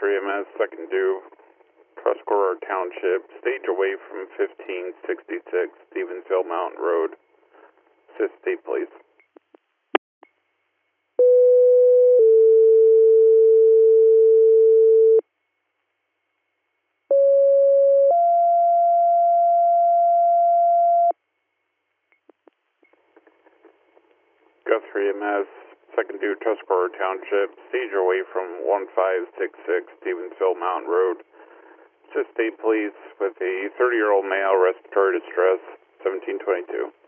Guthrie MS, second due, Tuscarora Township, stage away from 1566 Stevensville Mountain Road. Assist state, please. Guthrie MS, second due, Tuscarora Township, stage away from 1566 Stevensville Mountain Road. Assist state, please, with a 30-year-old male, respiratory distress, 1722.